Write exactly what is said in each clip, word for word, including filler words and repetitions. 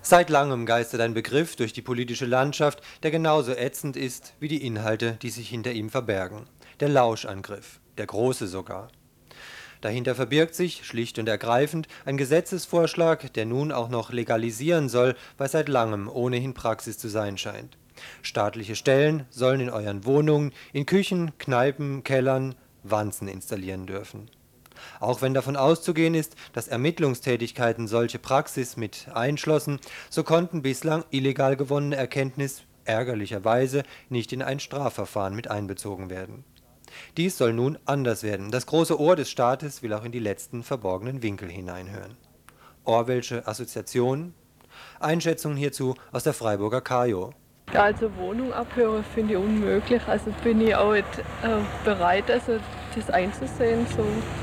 Seit langem geistert ein Begriff durch die politische Landschaft, der genauso ätzend ist wie die Inhalte, die sich hinter ihm verbergen. Der Lauschangriff, der große sogar. Dahinter verbirgt sich, schlicht und ergreifend, ein Gesetzesvorschlag, der nun auch noch legalisieren soll, was seit langem ohnehin Praxis zu sein scheint. Staatliche Stellen sollen in euren Wohnungen, in Küchen, Kneipen, Kellern Wanzen installieren dürfen. Auch wenn davon auszugehen ist, dass Ermittlungstätigkeiten solche Praxis mit einschlossen, so konnten bislang illegal gewonnene Erkenntnisse ärgerlicherweise nicht in ein Strafverfahren mit einbezogen werden. Dies soll nun anders werden. Das große Ohr des Staates will auch in die letzten verborgenen Winkel hineinhören. Orwellsche Assoziationen? Einschätzungen hierzu aus der Freiburger Kajo. Ja, also Wohnung abhören finde ich unmöglich. Also bin ich auch nicht äh, bereit, also das einzusehen. So.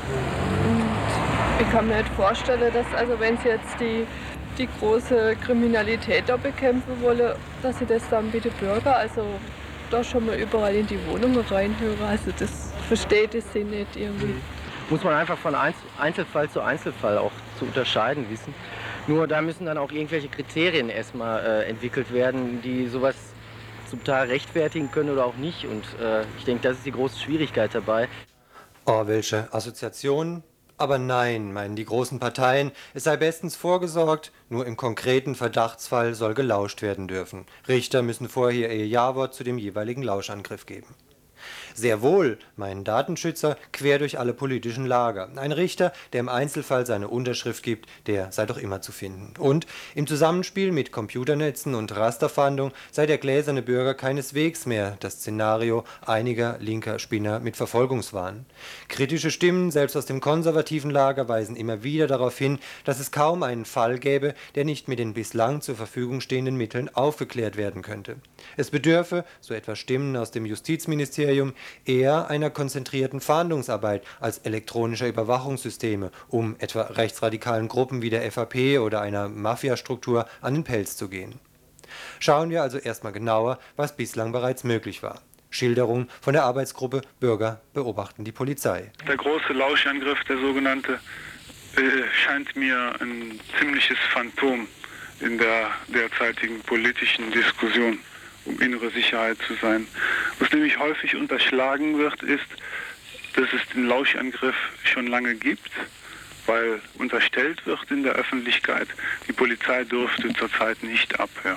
Und ich kann mir nicht vorstellen, dass, also wenn sie jetzt die, die große Kriminalität da bekämpfen wollen, dass sie das dann bitte Bürger, also da schon mal überall in die Wohnungen reinhören. Also das versteht es sie nicht irgendwie. Muss man einfach von Einzelfall zu Einzelfall auch zu unterscheiden wissen. Nur da müssen dann auch irgendwelche Kriterien erstmal äh, entwickelt werden, die sowas zum Teil rechtfertigen können oder auch nicht. Und äh, ich denke, das ist die große Schwierigkeit dabei. Orwellsche Assoziationen? Aber nein, meinen die großen Parteien, es sei bestens vorgesorgt, nur im konkreten Verdachtsfall soll gelauscht werden dürfen. Richter müssen vorher ihr Ja-Wort zu dem jeweiligen Lauschangriff geben. Sehr wohl, meinen Datenschützer, quer durch alle politischen Lager. Ein Richter, der im Einzelfall seine Unterschrift gibt, der sei doch immer zu finden. Und im Zusammenspiel mit Computernetzen und Rasterfahndung sei der gläserne Bürger keineswegs mehr das Szenario einiger linker Spinner mit Verfolgungswahn. Kritische Stimmen, selbst aus dem konservativen Lager, weisen immer wieder darauf hin, dass es kaum einen Fall gäbe, der nicht mit den bislang zur Verfügung stehenden Mitteln aufgeklärt werden könnte. Es bedürfe, so etwa Stimmen aus dem Justizministerium, eher einer konzentrierten Fahndungsarbeit als elektronischer Überwachungssysteme, um etwa rechtsradikalen Gruppen wie der F A P oder einer Mafiastruktur an den Pelz zu gehen. Schauen wir also erstmal genauer, was bislang bereits möglich war. Schilderung von der Arbeitsgruppe Bürger beobachten die Polizei. Der große Lauschangriff, der sogenannte, äh, scheint mir ein ziemliches Phantom in der derzeitigen politischen Diskussion um innere Sicherheit zu sein. Was nämlich häufig unterschlagen wird, ist, dass es den Lauschangriff schon lange gibt, weil unterstellt wird in der Öffentlichkeit, die Polizei dürfte zurzeit nicht abhören.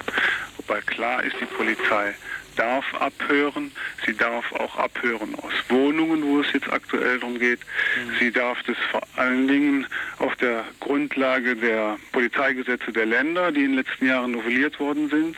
Wobei klar ist, die Polizei darf abhören, sie darf auch abhören aus Wohnungen, wo es jetzt aktuell darum geht. Mhm. Sie darf das vor allen Dingen auf der Grundlage der Polizeigesetze der Länder, die in den letzten Jahren novelliert worden sind,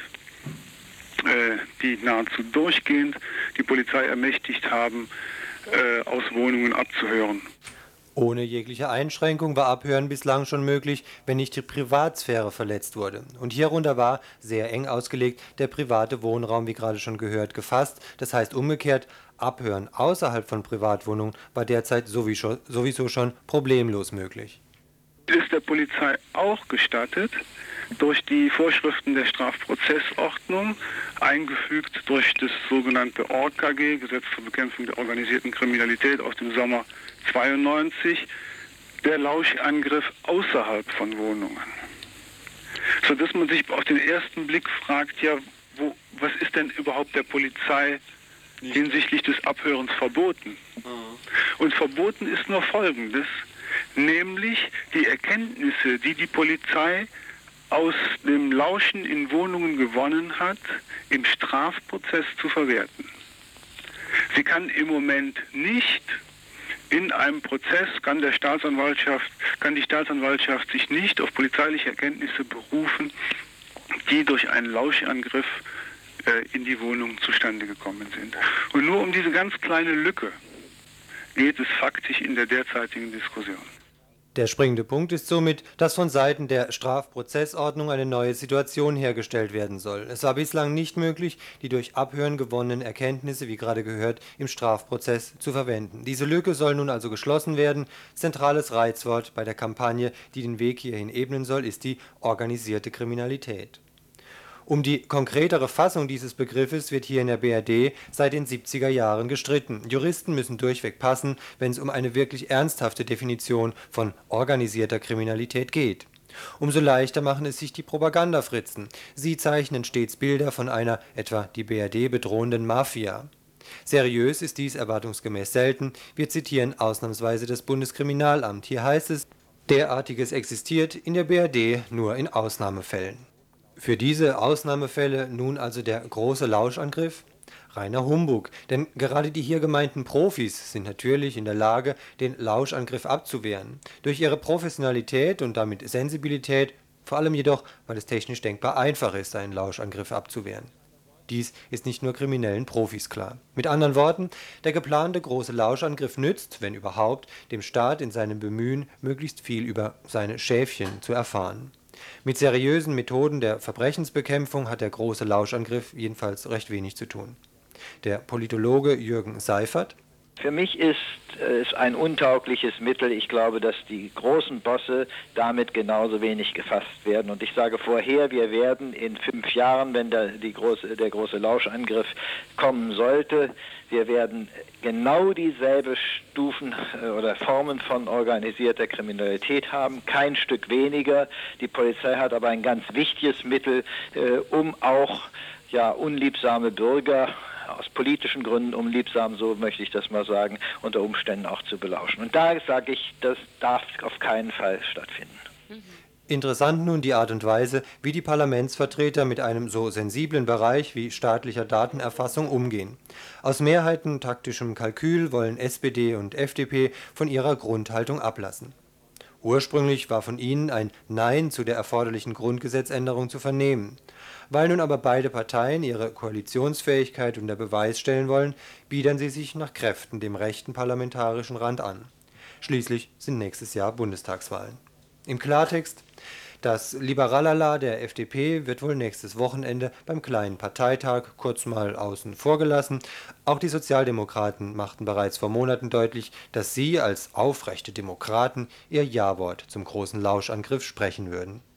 die nahezu durchgehend die Polizei ermächtigt haben, äh, aus Wohnungen abzuhören. Ohne jegliche Einschränkung war Abhören bislang schon möglich, wenn nicht die Privatsphäre verletzt wurde. Und hierunter war, sehr eng ausgelegt, der private Wohnraum, wie gerade schon gehört, gefasst. Das heißt umgekehrt, Abhören außerhalb von Privatwohnungen war derzeit sowieso, sowieso schon problemlos möglich. Ist der Polizei auch gestattet, durch die Vorschriften der Strafprozessordnung, eingefügt durch das sogenannte O R K G, Gesetz zur Bekämpfung der organisierten Kriminalität aus dem Sommer zweiundneunzig, der Lauschangriff außerhalb von Wohnungen. Sodass man sich auf den ersten Blick fragt, ja, wo, was ist denn überhaupt der Polizei hinsichtlich des Abhörens verboten? Und verboten ist nur Folgendes, nämlich die Erkenntnisse, die die Polizei aus dem Lauschen in Wohnungen gewonnen hat, im Strafprozess zu verwerten. Sie kann im Moment nicht in einem Prozess, kann der Staatsanwaltschaft, kann die Staatsanwaltschaft sich nicht auf polizeiliche Erkenntnisse berufen, die durch einen Lauschangriff äh, in die Wohnung zustande gekommen sind. Und nur um diese ganz kleine Lücke geht es faktisch in der derzeitigen Diskussion. Der springende Punkt ist somit, dass von Seiten der Strafprozessordnung eine neue Situation hergestellt werden soll. Es war bislang nicht möglich, die durch Abhören gewonnenen Erkenntnisse, wie gerade gehört, im Strafprozess zu verwenden. Diese Lücke soll nun also geschlossen werden. Zentrales Reizwort bei der Kampagne, die den Weg hierhin ebnen soll, ist die organisierte Kriminalität. Um die konkretere Fassung dieses Begriffes wird hier in der B R D seit den siebziger Jahren gestritten. Juristen müssen durchweg passen, wenn es um eine wirklich ernsthafte Definition von organisierter Kriminalität geht. Umso leichter machen es sich die Propagandafritzen. Sie zeichnen stets Bilder von einer, etwa die B R D bedrohenden Mafia. Seriös ist dies erwartungsgemäß selten. Wir zitieren ausnahmsweise das Bundeskriminalamt. Hier heißt es: Derartiges existiert in der B R D nur in Ausnahmefällen. Für diese Ausnahmefälle nun also der große Lauschangriff? Reiner Humbug, denn gerade die hier gemeinten Profis sind natürlich in der Lage, den Lauschangriff abzuwehren. Durch ihre Professionalität und damit Sensibilität, vor allem jedoch, weil es technisch denkbar einfach ist, einen Lauschangriff abzuwehren. Dies ist nicht nur kriminellen Profis klar. Mit anderen Worten, der geplante große Lauschangriff nützt, wenn überhaupt, dem Staat in seinem Bemühen, möglichst viel über seine Schäfchen zu erfahren. Mit seriösen Methoden der Verbrechensbekämpfung hat der große Lauschangriff jedenfalls recht wenig zu tun. Der Politologe Jürgen Seifert: Für mich ist es ein untaugliches Mittel. Ich glaube, dass die großen Bosse damit genauso wenig gefasst werden. Und ich sage vorher, wir werden in fünf Jahren, wenn der, die große, der große Lauschangriff kommen sollte, wir werden genau dieselbe Stufen oder Formen von organisierter Kriminalität haben, kein Stück weniger. Die Polizei hat aber ein ganz wichtiges Mittel, äh, um auch ja, unliebsame Bürger aus politischen Gründen unliebsam, so möchte ich das mal sagen, unter Umständen auch zu belauschen. Und da sage ich, das darf auf keinen Fall stattfinden. Interessant nun die Art und Weise, wie die Parlamentsvertreter mit einem so sensiblen Bereich wie staatlicher Datenerfassung umgehen. Aus Mehrheiten taktischem Kalkül wollen S P D und F D P von ihrer Grundhaltung ablassen. Ursprünglich war von ihnen ein Nein zu der erforderlichen Grundgesetzänderung zu vernehmen. Weil nun aber beide Parteien ihre Koalitionsfähigkeit unter Beweis stellen wollen, biedern sie sich nach Kräften dem rechten parlamentarischen Rand an. Schließlich sind nächstes Jahr Bundestagswahlen. Im Klartext: Das Liberalala der F D P wird wohl nächstes Wochenende beim kleinen Parteitag kurz mal außen vor gelassen. Auch die Sozialdemokraten machten bereits vor Monaten deutlich, dass sie als aufrechte Demokraten ihr Ja-Wort zum großen Lauschangriff sprechen würden.